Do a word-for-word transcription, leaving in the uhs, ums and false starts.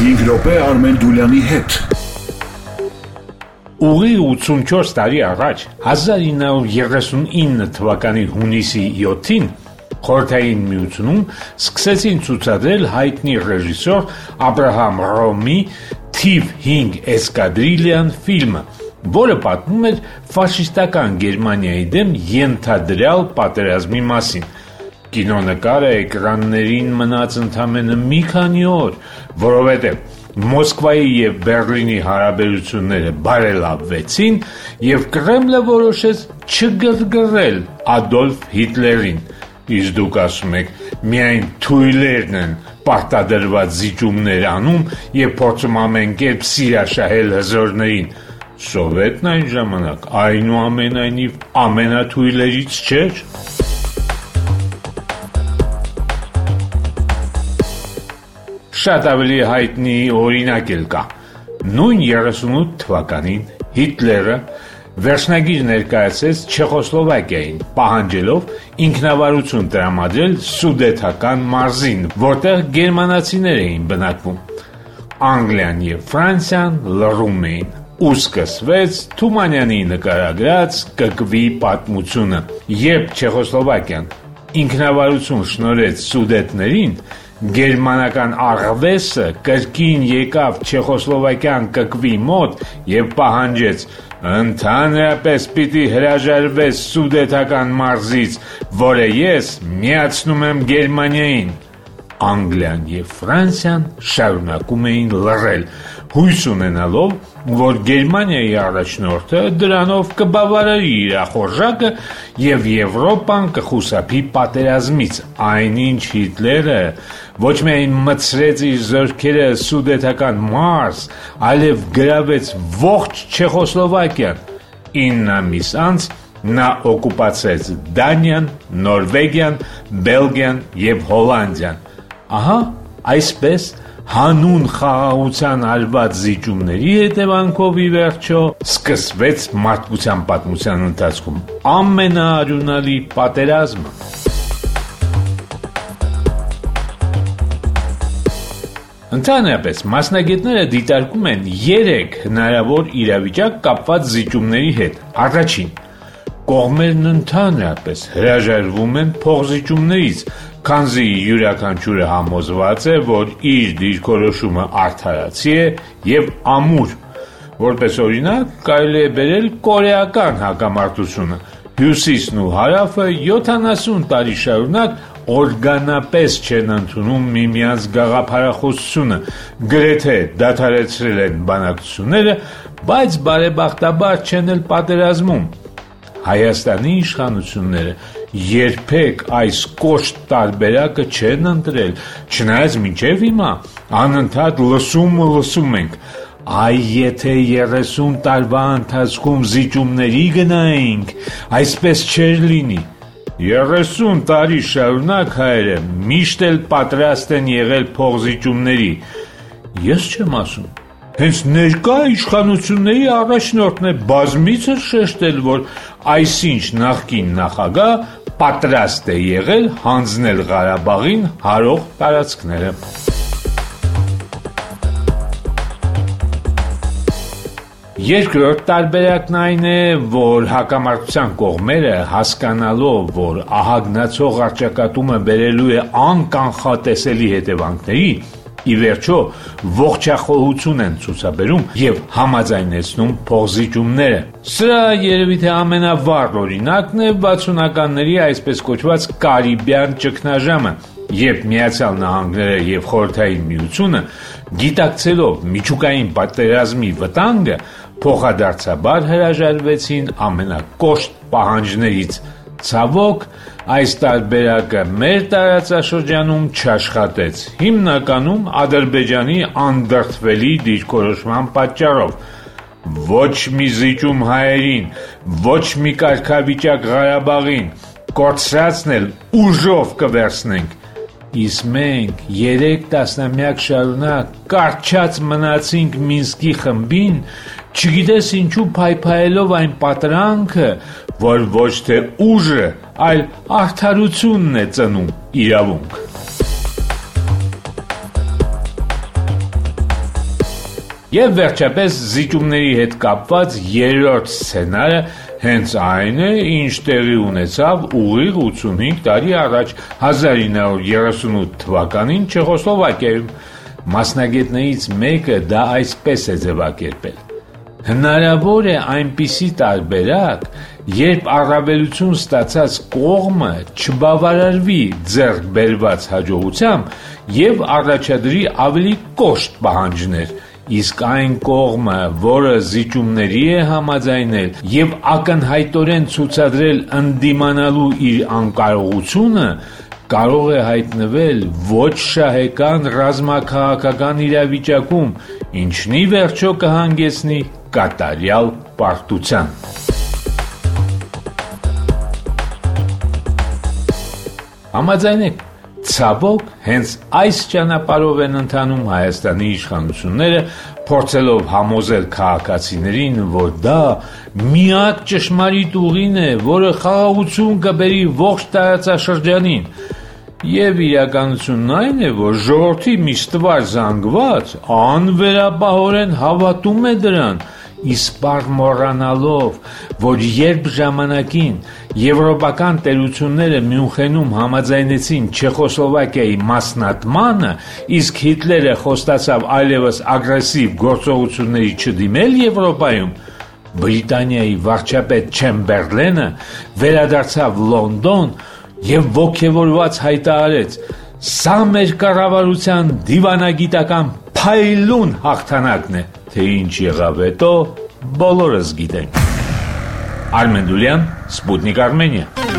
հինգ րոպե Արմեն Դուլյանի հետ։ Ուղի ութսունչորս տարի առաջ հազար ինը հարյուր երեսունինը թվականի հունիսի յոթին Խորհրդային Միությունում սկսեցին ցուցադրել հայտնի ռեժիսոր Աբրահամ Ռոմի թիվ հինգ էսկադրիլյան ֆիլմը, որը պատմում էր ֆաշիստական Գերմանիայի դեմ ենթադրյալ պատերազմի մասին։ Կինոնկարը էկրաններին մնաց ընդամենը մի քանի օր, որովհետև Մոսկվայի և Բեռլինի հարաբերությունները բարելավվեցին և Կրեմլը որոշեց չգռգռել Ադոլֆ Հիտլերին։ Իսկ դուք ասում եք, միայն թույլերն են պարտադրված զիջումներ անում և փորձում ամեն կերպ սիրաշահել հզորներին։ Սովետն այն ժամանակ այնուամենայնիվ ամենաթույլերից չէր։ Շատ ավելի հայտնի օրինակ էլ կա։ Նույն երեսունութ թվականին Հիտլերը վերջնագիր ներկայացրեց Չեխոսլովակիային, պահանջելով ինքնավարություն տրամադրել Սուդետական մարզին, որտեղ գերմանացիներ էին բնակվում։ Անգլիան և Ֆրանսիան լռում էին, ու սկսվեց Թումանյանի նկարագրած կկվի պատմությունը։ Երբ Չեխոսլովակիան ինքնավարություն շնորհեց Սուդետներին, գերմանական աղվեսը կրկին եկավ Չեխոսլովակյան կկվի մոտ և պահանջեց ընդհանրապես պիտի հրաժարվես Սուդետական մարզից, որը ես միացնում եմ Գերմանիային։ Անգլիան և Ֆրանսիան շարունակում էին լռել, հույս ունենալով, որ Գերմանիայի առաջնորդը դրանով կբավարարի իր ախորժակը և Եվրոպան կխուսափի պատերազմից, այնինչ Հիտլերը ոչ միայն մտցրեց իր զորքերը Սուդետական մարզ, այլև գրավեց ողջ Չեխոսլովակիան։ ինը ամիս անց նա օկուպացրեց Դանիան, Նորվեգիան, Բելգիան և Հոլանդիան։ Ահա այսպես հանուն խաղաղության արված զիջումների հետևանքով ի վերջո սկսվեց մարդկության պատմության ընթացքում ամենաարյունալի պատերազմը։ Ընդհանրապես, մասնագետները դիտարկում են երեք հնարավոր իրավիճակ կապված զիջումների հետ։ Առաջին, կողմերն ընդհանրապես հրաժարվում են փոխզիջումներից, քանզի յուրաքանչյուրը համոզված է, որ իր դիրքորոշումը արդարացի է և ամուր։ Որպես օրինակ, կարելի է բերել կորեական հակամարտությունը։ Հյուսիսն ու հարավը յոթանասուն տարի շարունակ օրգանապես չեն ընդունում միմյանց գաղափարախոսությունը, գրեթե դադարեցրել են բանակցությունները, բայց բարեբախտաբար չեն էլ պատերազմում։ Հայաստանի իշխանությունները երբեք այս կոշտ տարբերակը չեն ընտրել, չնայած մինչև հիմա անընդհատ լսում ու լսում ենք. Այ եթե երեսուն տարվա ընթացքում զիջումների գնայինք, այսպես չէր լինի։ Երեսուն տարի շարունակ հայերը միշտ էլ պատրաստ են եղել փոխզիջումների։ Ես չեմ ասում։ Հենց ներկա իշխանությունների առաջնորդն է բազմիցս շեշտել, որ այսինչ նախկին նախագահ պատրաստ է եղել հանձնել Ղարաբաղին հարող տարածքները։ Երկրորդ տարբերակն այն է, որ հակամարտության կողմերը հասկանալով, որ ահագնացող առճակատումը բերելու է անկանխատեսելի հետևանքների, ի վերջո ողջախոհություն են ցուցաբերում և համաձայնեցնում փոխզիջումները։ Սրա երևի թե ամենավառ օրինակն է վաթսունականների այսպես կոչված Կարիբյան ճգնաժամը, երբ Միացյալ Նահանգները և Խորհրդային Միությունը, գիտակցելով միջուկային պատերազմի վտանգը, փոխադարձաբար հրաժարվեցին ամենակոշտ պահանջներից։ Ցավոք, այս տարբերակը մեր տարածաշրջանում չաշխատեց, հիմնականում Ադրբեջանի անդրդվելի դիրքորոշման պատճառով։ Ոչ մի զիջում հայերին, ոչ մի կարգավիճակ Ղարաբաղին, կորցրածն էլ ուժով կվերցնենք։ Իսկ մենք երեք տասնամյակ շարունակ կառչած մնացինք Մինսկի խմբին, չգիտես ինչու փայփայելով այն պատրանքը, որ ոչ թե ուժը, այլ արդարությունն է ծնում իրավունք։ Եվ վերջապես զիջումների հետ կապված երրորդ սցենարը հենց այն է, ինչ տեղի ունեցավ ուղիղ ութսունհինգ տարի առաջ հազար ինը հարյուր երեսունութ թվականին Չեխոսլովակիայում։ Մասնագետներից մեկը դա այսպես է ձևակերպել. հնարավոր է այնպիսի տարբերակ, երբ առավելություն ստացած կողմը չբավարարվի ձեռք բերված հաջողությամբ և առաջադրի ավելի կոշտ պահանջներ, իսկ այն կողմը, որը զիջումների է համաձայնել և ակնհայտորեն ցուցադրել ընդդիմանալու իր անկարողությունը, կարող է հայտնվել ոչ շահեկան ռազմաքաղաքական իրավիճակում, ինչն ի վերջո կհանգեցնի կատարյալ պարտության։ Համաձայնեք, ցավոք, հենց այս ճանապարհով են ընթանում Հայաստանի իշխանությունները, փորձելով համոզել քաղաքացիներին, որ դա միակ ճշմարիտ ուղին է, որը խաղաղություն կբերի ողջ տարածաշրջանին։ Եվ իրականությունն այն է, որ ժողովրդի մի ստվար զանգված անվերապահորեն հավատում է դրան, իսպառ մոռանալով, որ երբ ժամանակին եվրոպական տերությունները Մյունխենում համաձայնեցին Չեխոսլովակիայի մասնատմանը, իսկ Հիտլերը խոստացավ այլևս ագրեսիվ գործողությունների չդիմել Եվրոպայում, Բրիտանիայի վարչապետ Չեմբերլենը վերադարձավ Լոնդոն և ոգևորված հայտարարեց. «Սա մեր կառավարության դիվանագիտական փայլուն հաղթանակն է», թե ինչ եղավ հետո, բոլորս գիտենք։ Արմեն Դուլյան, Սպուտնիկ Արմենիա։